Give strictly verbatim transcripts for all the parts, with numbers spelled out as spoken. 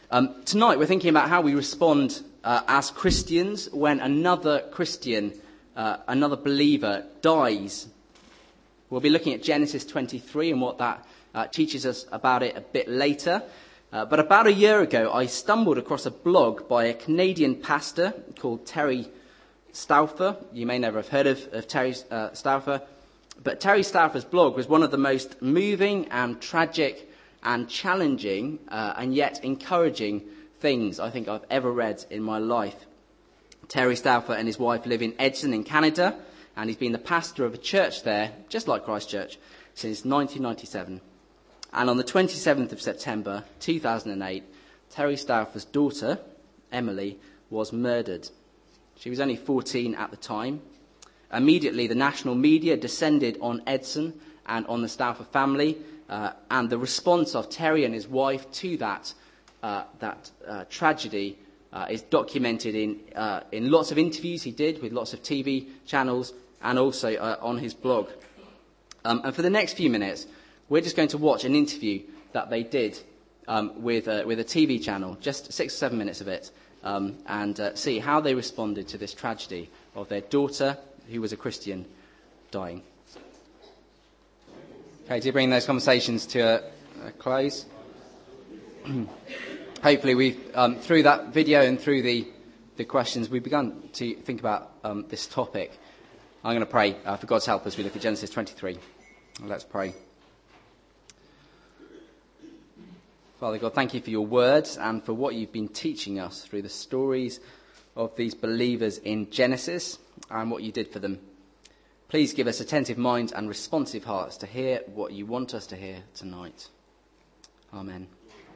Um, tonight we're thinking about how we respond uh, as Christians when another Christian, uh, another believer dies. We'll be looking at Genesis twenty-three and what that uh, teaches us about it a bit later. Uh, but about a year ago, I stumbled across a blog by a Canadian pastor called Terry Stauffer. You may never have heard of, of Terry uh, Stauffer, but Terry Stauffer's blog was one of the most moving and tragic and challenging uh, and yet encouraging things I think I've ever read in my life. Terry Stauffer and his wife live in Edson in Canada, and he's been the pastor of a church there, just like Christchurch, since nineteen ninety-seven. And on the twenty-seventh of September two thousand eight, Terry Stauffer's daughter, Emily, was murdered. She was only fourteen at the time. Immediately, the national media descended on Edson and on the Stauffer family, uh, and the response of Terry and his wife to that uh, that uh, tragedy uh, is documented in uh, in lots of interviews he did with lots of T V channels and also uh, on his blog. Um, and for the next few minutes, we're just going to watch an interview that they did um, with uh, with a T V channel, just six or seven minutes of it, um, and uh, see how they responded to this tragedy of their daughter, who was a Christian, dying. Okay, do you bring those conversations to a, a close? Hopefully, we've um, through that video and through the the questions, we've begun to think about um, this topic. I'm going to pray uh, for God's help as we look at Genesis twenty-three. Let's pray. Father God, thank you for your words and for what you've been teaching us through the stories of these believers in Genesis and what you did for them. Please give us attentive minds and responsive hearts to hear what you want us to hear tonight. Amen.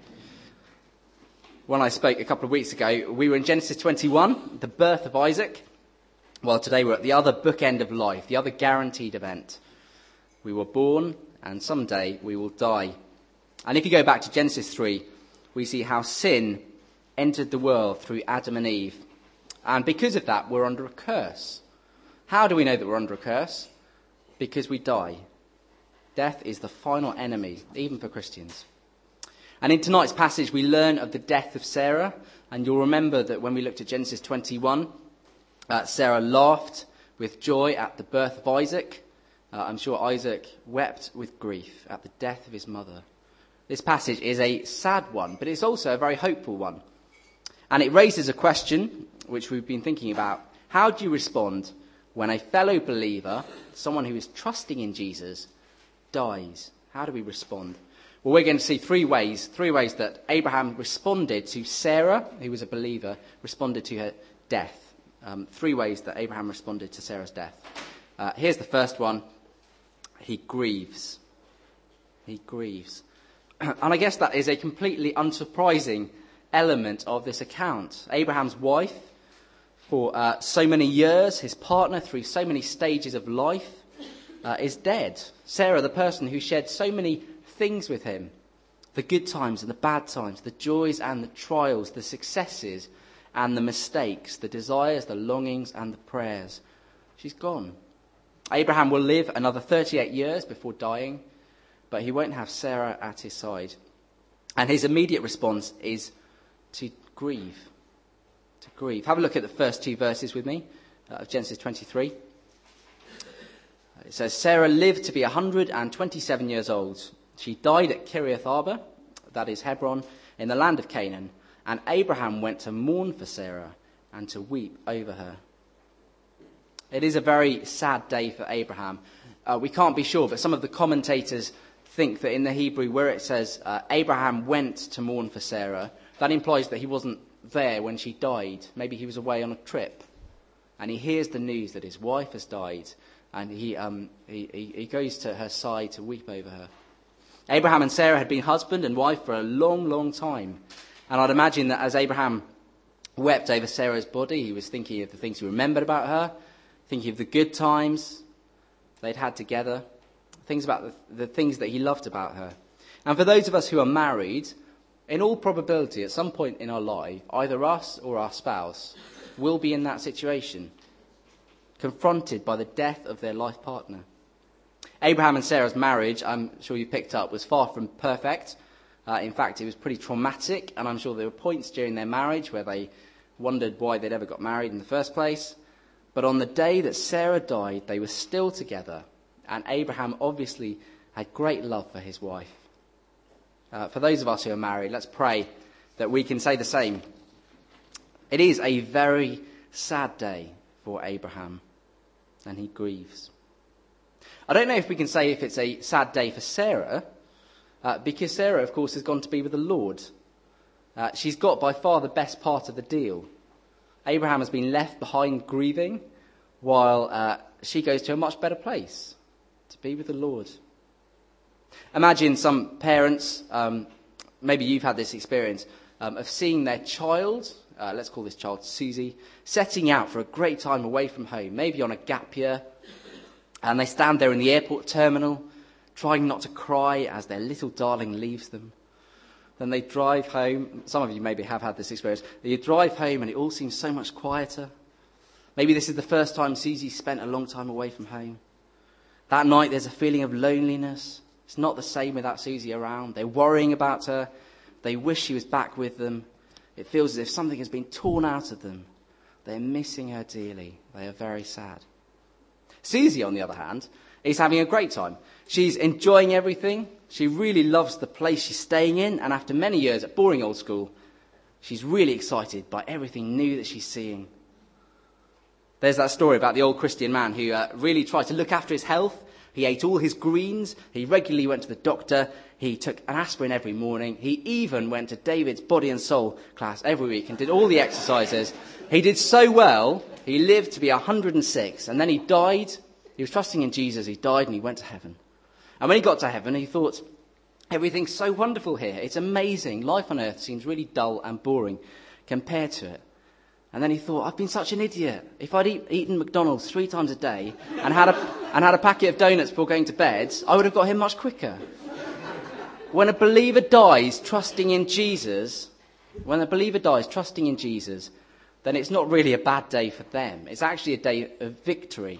When I spoke a couple of weeks ago, we were in Genesis twenty-one, the birth of Isaac. Well, today we're at the other bookend of life, the other guaranteed event. We were born, and someday we will die. And if you go back to Genesis three, we see how sin entered the world through Adam and Eve. And because of that, we're under a curse. How do we know that we're under a curse? Because we die. Death is the final enemy, even for Christians. And in tonight's passage, we learn of the death of Sarah. And you'll remember that when we looked at Genesis twenty-one, uh, Sarah laughed with joy at the birth of Isaac. Uh, I'm sure Isaac wept with grief at the death of his mother. This passage is a sad one, but it's also a very hopeful one. And it raises a question, which we've been thinking about. How do you respond when a fellow believer, someone who is trusting in Jesus, dies? How do we respond? Well, we're going to see three ways, three ways that Abraham responded to Sarah, who was a believer, responded to her death. Um, three ways that Abraham responded to Sarah's death. Uh, here's the first one. He grieves. He grieves. And I guess that is a completely unsurprising element of this account. Abraham's wife, for uh, so many years, his partner through so many stages of life, uh, is dead. Sarah, the person who shared so many things with him, the good times and the bad times, the joys and the trials, the successes and the mistakes, the desires, the longings and the prayers. She's gone. Abraham will live another thirty-eight years before dying, but he won't have Sarah at his side. And his immediate response is to grieve. To grieve. Have a look at the first two verses with me uh, of Genesis twenty-three. It says, Sarah lived to be one hundred twenty-seven years old. She died at Kiriath Arba, that is Hebron, in the land of Canaan. And Abraham went to mourn for Sarah and to weep over her. It is a very sad day for Abraham. Uh, we can't be sure, but some of the commentators think that in the Hebrew where it says uh, Abraham went to mourn for Sarah, that implies that he wasn't there when she died. Maybe he was away on a trip. And he hears the news that his wife has died. And he, um, he, he, he goes to her side to weep over her. Abraham and Sarah had been husband and wife for a long, long time. And I'd imagine that as Abraham wept over Sarah's body, he was thinking of the things he remembered about her, thinking of the good times they'd had together, things about the, the things that he loved about her. And for those of us who are married, in all probability, at some point in our life, either us or our spouse will be in that situation, confronted by the death of their life partner. Abraham and Sarah's marriage, I'm sure you picked up, was far from perfect. Uh, Uh, in fact, it was pretty traumatic, and I'm sure there were points during their marriage where they wondered why they'd ever got married in the first place. But on the day that Sarah died, they were still together, and Abraham obviously had great love for his wife. Uh, for those of us who are married, let's pray that we can say the same. It is a very sad day for Abraham, and he grieves. I don't know if we can say if it's a sad day for Sarah, uh, because Sarah, of course, has gone to be with the Lord. Uh, she's got by far the best part of the deal. Abraham has been left behind grieving, while uh, she goes to a much better place, to be with the Lord. Imagine some parents, um, maybe you've had this experience, um, of seeing their child, uh, let's call this child Susie, setting out for a great time away from home, maybe on a gap year, and they stand there in the airport terminal, trying not to cry as their little darling leaves them. Then they drive home. Some of you maybe have had this experience. You drive home and it all seems so much quieter. Maybe this is the first time Susie spent a long time away from home. That night there's a feeling of loneliness. It's not the same without Susie around. They're worrying about her. They wish she was back with them. It feels as if something has been torn out of them. They're missing her dearly. They are very sad. Susie, on the other hand, is having a great time. She's enjoying everything. She really loves the place she's staying in. And after many years at boring old school, she's really excited by everything new that she's seeing. There's that story about the old Christian man who uh, really tried to look after his health. He ate all his greens. He regularly went to the doctor. He took an aspirin every morning. He even went to David's body and soul class every week and did all the exercises. He did so well, he lived to be one hundred six. And then he died. He was trusting in Jesus. He died and he went to heaven. And when he got to heaven, he thought, everything's so wonderful here. It's amazing. Life on earth seems really dull and boring compared to it. And then he thought, I've been such an idiot. If I'd eat, eaten McDonald's three times a day and had a, and had a packet of donuts before going to bed, I would have got here much quicker. When a believer dies trusting in Jesus, when a believer dies trusting in Jesus, then it's not really a bad day for them. It's actually a day of victory.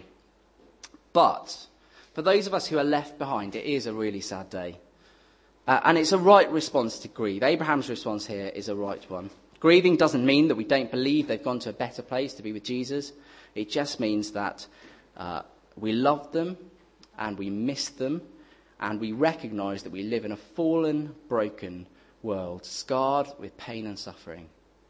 But for those of us who are left behind, it is a really sad day. Uh, and it's a right response to grieve. Abraham's response here is a right one. Grieving doesn't mean that we don't believe they've gone to a better place to be with Jesus. It just means that uh, we love them and we miss them and we recognise that we live in a fallen, broken world, scarred with pain and suffering.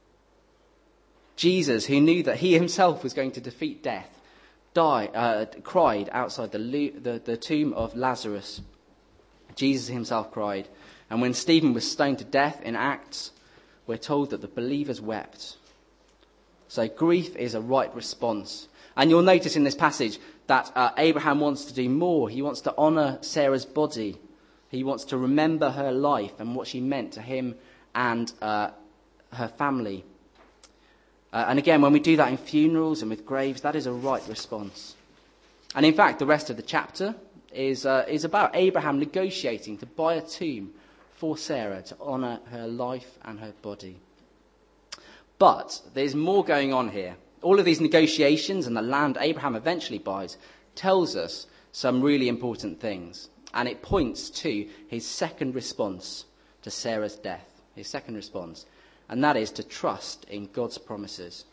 Jesus, who knew that he himself was going to defeat death, died, uh, cried outside the, the, the tomb of Lazarus. Jesus himself cried. And when Stephen was stoned to death in Acts, we're told that the believers wept. So grief is a right response. And you'll notice in this passage that uh, Abraham wants to do more. He wants to honour Sarah's body. He wants to remember her life and what she meant to him and uh, her family. Uh, and again, when we do that in funerals and with graves, that is a right response. And in fact, the rest of the chapter is uh, is about Abraham negotiating to buy a tomb for Sarah to honour her life and her body. But there's more going on here. All of these negotiations and the land Abraham eventually buys tells us some really important things. And it points to his second response to Sarah's death. His second response. And that is to trust in God's promises.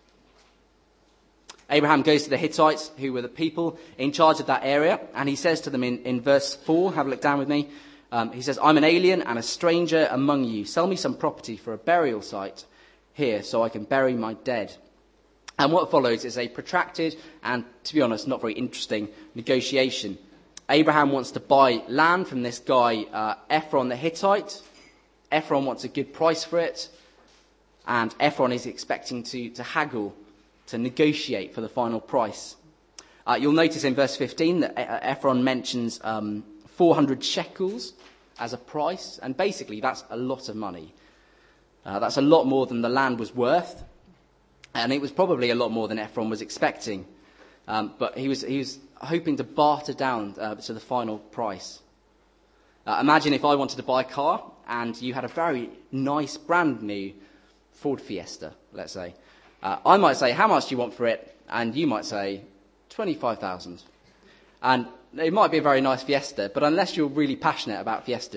Abraham goes to the Hittites, who were the people in charge of that area. And he says to them in, in verse four, have a look down with me. Um, he says, I'm an alien and a stranger among you. Sell me some property for a burial site here so I can bury my dead. And what follows is a protracted and, to be honest, not very interesting negotiation. Abraham wants to buy land from this guy, uh, Ephron the Hittite. Ephron wants a good price for it. And Ephron is expecting to, to haggle, to negotiate for the final price. Uh, you'll notice in verse fifteen that Ephron mentions um, four hundred shekels as a price. And basically, that's a lot of money. Uh, that's a lot more than the land was worth. And it was probably a lot more than Ephron was expecting. Um, but he was he was hoping to barter down uh, to the final price. Uh, imagine if I wanted to buy a car and you had a very nice, brand new Ford Fiesta, let's say. Uh, I might say, how much do you want for it? And you might say, twenty-five thousand. And it might be a very nice Fiesta, but unless you're really passionate about Fiestas,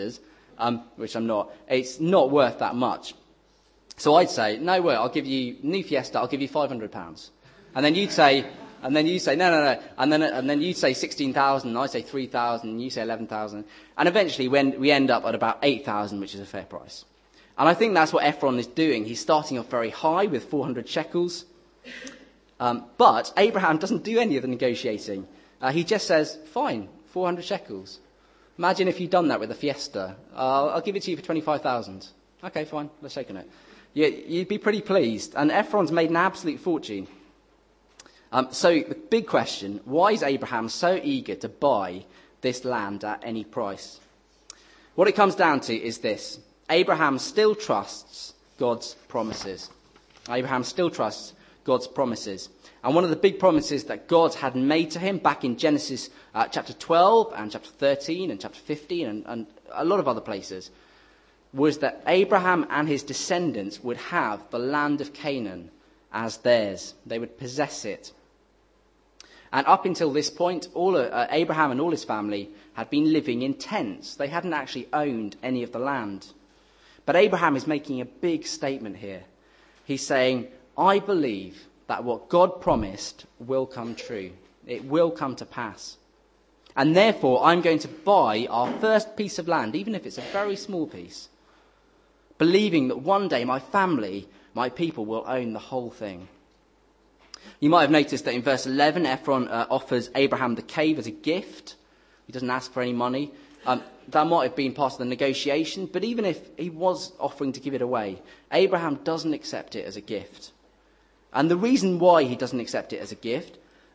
um, which I'm not, it's not worth that much. So I'd say, no way, I'll give you, new Fiesta, I'll give you five hundred pounds. And then you'd say, and then you say, no, no, no. And then, and then you'd say sixteen thousand, and I say three thousand, and you say eleven thousand. And eventually when we end up at about eight thousand, which is a fair price. And I think that's what Ephron is doing. He's starting off very high with four hundred shekels. Um, but Abraham doesn't do any of the negotiating. Uh, he just says, fine, four hundred shekels. Imagine if you'd done that with a Fiesta. Uh, I'll give it to you for twenty-five thousand. Okay, fine, let's shake on it. You, you'd be pretty pleased. And Ephron's made an absolute fortune. Um, so the big question, why is Abraham so eager to buy this land at any price? What it comes down to is this. Abraham still trusts God's promises. Abraham still trusts God's promises. And one of the big promises that God had made to him back in Genesis uh, chapter twelve and chapter thirteen and chapter fifteen and, and a lot of other places was that Abraham and his descendants would have the land of Canaan as theirs. They would possess it. And up until this point, all uh, Abraham and all his family had been living in tents. They hadn't actually owned any of the land. But Abraham is making a big statement here. He's saying, I believe that what God promised will come true. It will come to pass. And therefore, I'm going to buy our first piece of land, even if it's a very small piece, believing that one day my family, my people, will own the whole thing. You might have noticed that in verse eleven, Ephron uh, offers Abraham the cave as a gift. He doesn't ask for any money. Um, that might have been part of the negotiation, but even if he was offering to give it away, Abraham doesn't accept it as a gift. And the reason why he doesn't accept it as a gift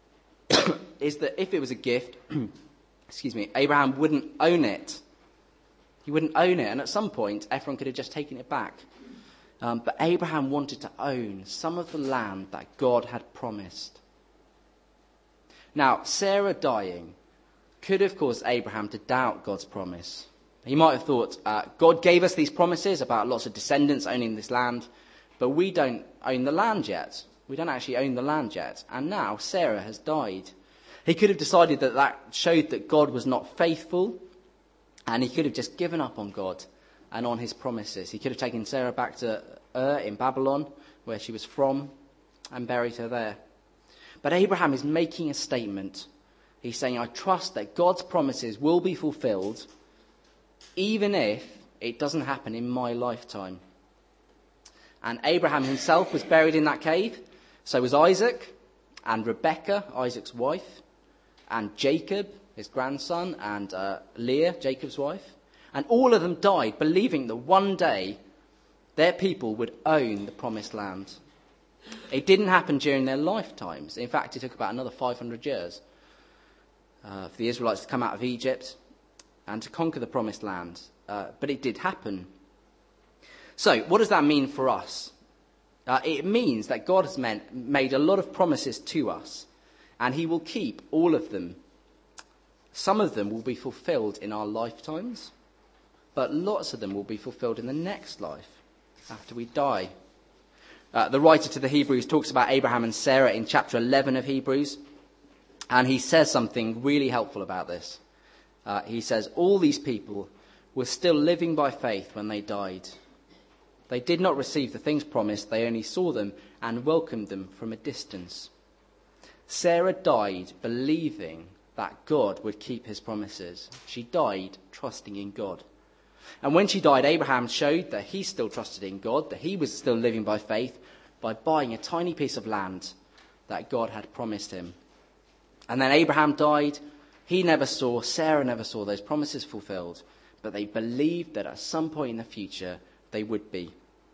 is that if it was a gift, excuse me, Abraham wouldn't own it. He wouldn't own it, and at some point, Ephron could have just taken it back. Um, but Abraham wanted to own some of the land that God had promised. Now, Sarah dying could have caused Abraham to doubt God's promise. He might have thought, uh, God gave us these promises about lots of descendants owning this land, but we don't own the land yet. We don't actually own the land yet. And now Sarah has died. He could have decided that that showed that God was not faithful, and he could have just given up on God and on his promises. He could have taken Sarah back to Ur in Babylon, where she was from, and buried her there. But Abraham is making a statement. He's saying, I trust that God's promises will be fulfilled, even if it doesn't happen in my lifetime. And Abraham himself was buried in that cave. So was Isaac and Rebekah, Isaac's wife, and Jacob, his grandson, and uh, Leah, Jacob's wife. And all of them died, believing that one day their people would own the promised land. It didn't happen during their lifetimes. In fact, it took about another five hundred years uh, for the Israelites to come out of Egypt and to conquer the promised land. Uh, but it did happen. So, what does that mean for us? Uh, it means that God has meant, made a lot of promises to us, and he will keep all of them. Some of them will be fulfilled in our lifetimes, but lots of them will be fulfilled in the next life, after we die. Uh, the writer to the Hebrews talks about Abraham and Sarah in chapter eleven of Hebrews, and he says something really helpful about this. Uh, he says, all these people were still living by faith when they died. They did not receive the things promised, they only saw them and welcomed them from a distance. Sarah died believing that God would keep his promises. She died trusting in God. And when she died, Abraham showed that he still trusted in God, that he was still living by faith, by buying a tiny piece of land that God had promised him. And then Abraham died. He never saw, Sarah never saw those promises fulfilled, but they believed that at some point in the future they would be.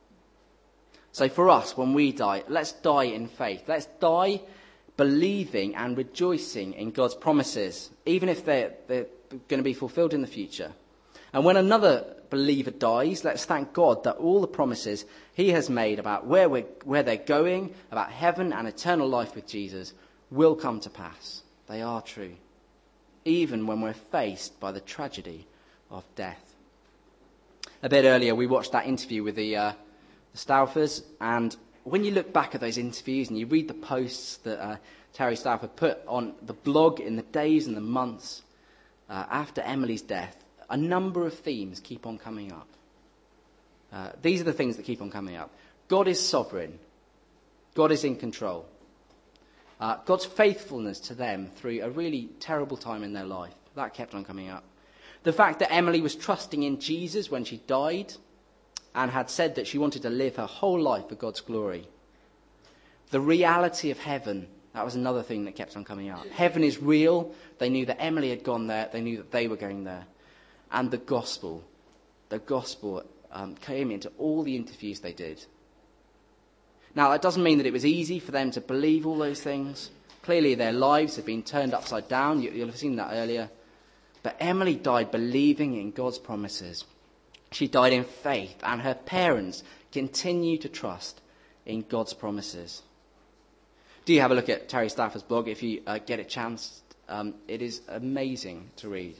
So for us, when we die, let's die in faith. Let's die believing and rejoicing in God's promises, even if they're, they're going to be fulfilled in the future. And when another believer dies, let's thank God that all the promises he has made about where we're, where they're going, about heaven and eternal life with Jesus, will come to pass. They are true, even when we're faced by the tragedy of death. A bit earlier, we watched that interview with the, uh, the Stauffers, and when you look back at those interviews and you read the posts that uh, Terry Stauffer put on the blog in the days and the months uh, after Emily's death, a number of themes keep on coming up. Uh, these are the things that keep on coming up. God is sovereign. God is in control. Uh, God's faithfulness to them through a really terrible time in their life. That kept on coming up. The fact that Emily was trusting in Jesus when she died and had said that she wanted to live her whole life for God's glory. The reality of heaven, that was another thing that kept on coming up. Heaven is real. They knew that Emily had gone there. They knew that they were going there. And the gospel. The gospel um, came into all the interviews they did. Now, that doesn't mean that it was easy for them to believe all those things. Clearly, their lives have been turned upside down. You, you'll have seen that earlier. But Emily died believing in God's promises. She died in faith, and her parents continue to trust in God's promises. Do you have a look at Terry Stafford's blog if you uh, get a chance? Um, it is amazing to read.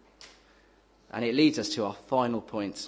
And it leads us to our final point.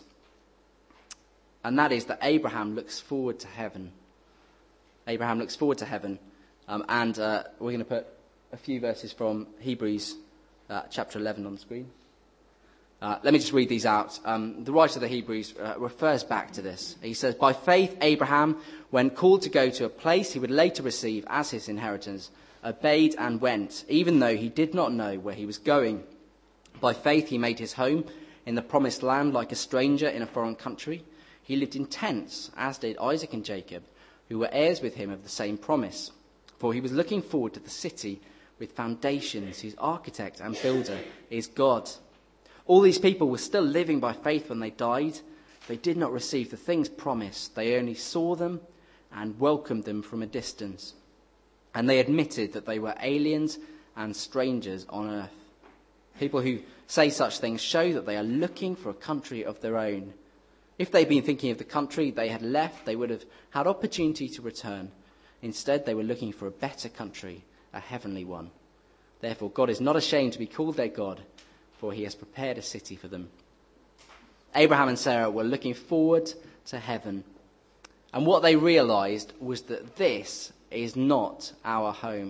And that is that Abraham looks forward to heaven. Abraham looks forward to heaven. Um, and uh, we're going to put a few verses from Hebrews uh, chapter eleven on the screen. Uh, let me just read these out. Um, the writer of the Hebrews uh, refers back to this. He says, by faith, Abraham, when called to go to a place he would later receive as his inheritance, obeyed and went, even though he did not know where he was going. By faith, he made his home in the promised land like a stranger in a foreign country. He lived in tents, as did Isaac and Jacob, who were heirs with him of the same promise. For he was looking forward to the city with foundations, whose architect and builder is God. All these people were still living by faith when they died. They did not receive the things promised. They only saw them and welcomed them from a distance. And they admitted that they were aliens and strangers on earth. People who say such things show that they are looking for a country of their own. If they'd been thinking of the country they had left, they would have had opportunity to return. Instead, they were looking for a better country, a heavenly one. Therefore, God is not ashamed to be called their God, for he has prepared a city for them. Abraham and Sarah were looking forward to heaven. And what they realized was that this is not our home.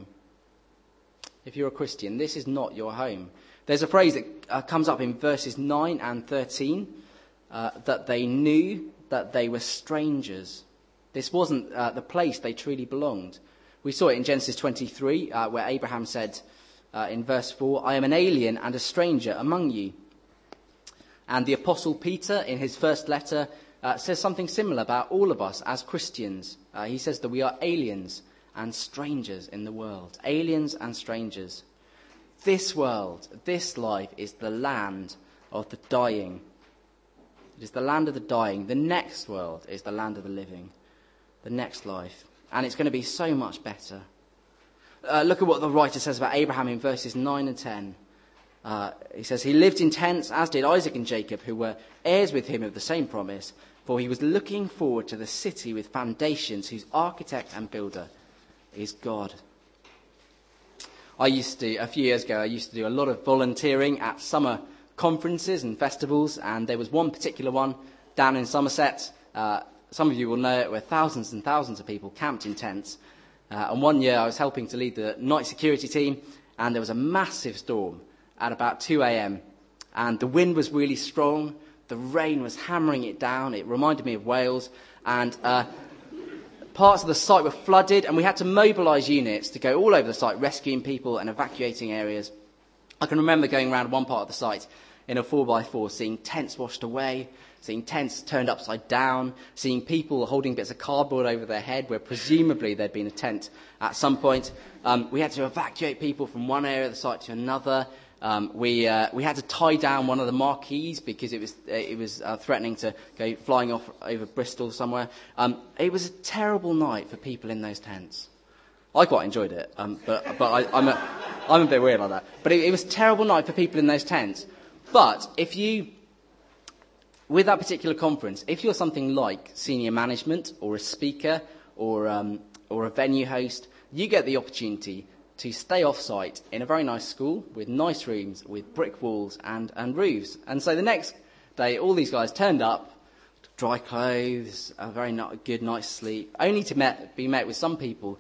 If you're a Christian, this is not your home. There's a phrase that uh, comes up in verses nine and thirteen, uh, that they knew that they were strangers. This wasn't uh, the place they truly belonged. We saw it in Genesis twenty-three, uh, where Abraham said, Uh, in verse four, I am an alien and a stranger among you. And the Apostle Peter, in his first letter, uh, says something similar about all of us as Christians. Uh, he says that we are aliens and strangers in the world. Aliens and strangers. This world, this life is the land of the dying. It is the land of the dying. The next world is the land of the living. The next life. And it's going to be so much better. Uh, look at what the writer says about Abraham in verses nine and ten. Uh, he says, he lived in tents, as did Isaac and Jacob, who were heirs with him of the same promise. For he was looking forward to the city with foundations, whose architect and builder is God. I used to, a few years ago, I used to do a lot of volunteering at summer conferences and festivals. And there was one particular one down in Somerset. Uh, some of you will know it, where thousands and thousands of people camped in tents. Uh, and one year I was helping to lead the night security team, and there was a massive storm at about two a.m. And the wind was really strong. The rain was hammering it down. It reminded me of Wales. And uh, parts of the site were flooded, and we had to mobilise units to go all over the site, rescuing people and evacuating areas. I can remember going around one part of the site in a four by four, seeing tents washed away, seeing tents turned upside down, seeing people holding bits of cardboard over their head where presumably there'd been a tent at some point. Um, we had to evacuate people from one area of the site to another. Um, we uh, we had to tie down one of the marquees because it was it was uh, threatening to go flying off over Bristol somewhere. Um, it was a terrible night for people in those tents. I quite enjoyed it, um, but but I, I'm a I'm a bit weird like that. But it, it was a terrible night for people in those tents. But if you, with that particular conference, if you're something like senior management or a speaker or um, or a venue host, you get the opportunity to stay off-site in a very nice school with nice rooms, with brick walls and, and roofs. And so the next day, all these guys turned up, dry clothes, a very not, good night's sleep, only to met, be met with some people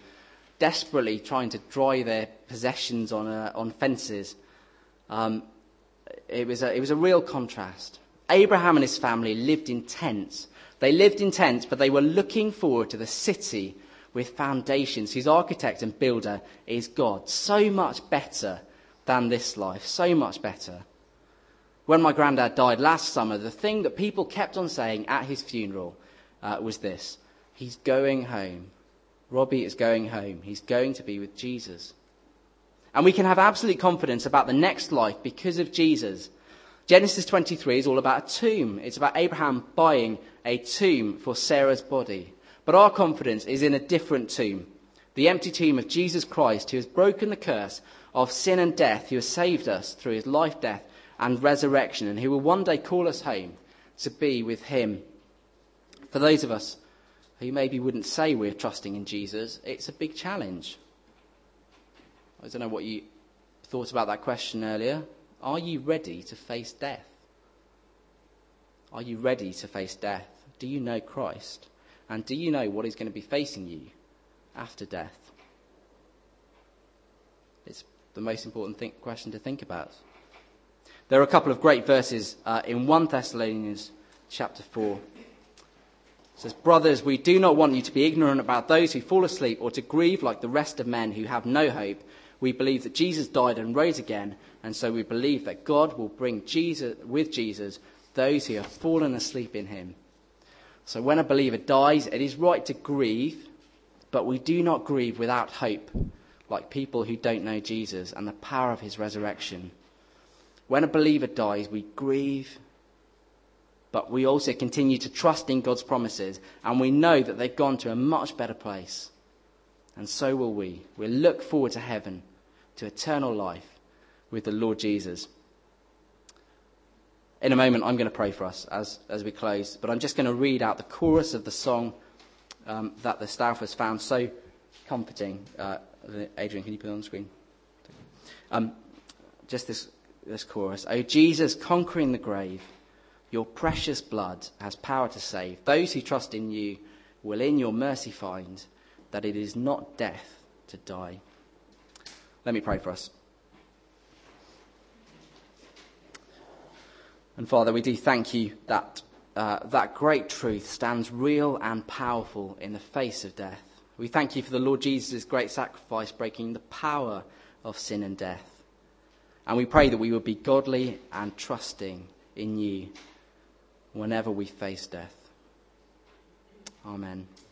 desperately trying to dry their possessions on uh, on fences. Um, it was a, it was a real contrast. Abraham and his family lived in tents. They lived in tents, but they were looking forward to the city with foundations, whose architect and builder is God. So much better than this life, so much better. When my granddad died last summer, the thing that people kept on saying at his funeral uh, was this: he's going home. Robbie is going home. He's going to be with Jesus. And we can have absolute confidence about the next life because of Jesus. Genesis twenty-three is all about a tomb. It's about Abraham buying a tomb for Sarah's body. But our confidence is in a different tomb. The empty tomb of Jesus Christ, who has broken the curse of sin and death, who has saved us through his life, death and resurrection, and who will one day call us home to be with him. For those of us who maybe wouldn't say we're trusting in Jesus, it's a big challenge. I don't know what you thought about that question earlier. Are you ready to face death? Are you ready to face death? Do you know Christ? And do you know what is going to be facing you after death? It's the most important thing, question to think about. There are a couple of great verses uh, in First Thessalonians chapter four. It says, "Brothers, we do not want you to be ignorant about those who fall asleep or to grieve like the rest of men who have no hope. We believe that Jesus died and rose again, and so we believe that God will bring Jesus with Jesus those who have fallen asleep in him." So when a believer dies, it is right to grieve, but we do not grieve without hope, like people who don't know Jesus and the power of his resurrection. When a believer dies, we grieve, but we also continue to trust in God's promises, and we know that they've gone to a much better place. And so will we. We'll look forward to heaven, to eternal life with the Lord Jesus. In a moment, I'm going to pray for us as, as we close, but I'm just going to read out the chorus of the song um, that the staff has found so comforting. Uh, Adrian, can you put it on the screen? Um, just this, this chorus. "O Jesus, conquering the grave, your precious blood has power to save. Those who trust in you will in your mercy find that it is not death to die." Let me pray for us. And Father, we do thank you that uh, that great truth stands real and powerful in the face of death. We thank you for the Lord Jesus' great sacrifice, breaking the power of sin and death. And we pray that we will be godly and trusting in you whenever we face death. Amen.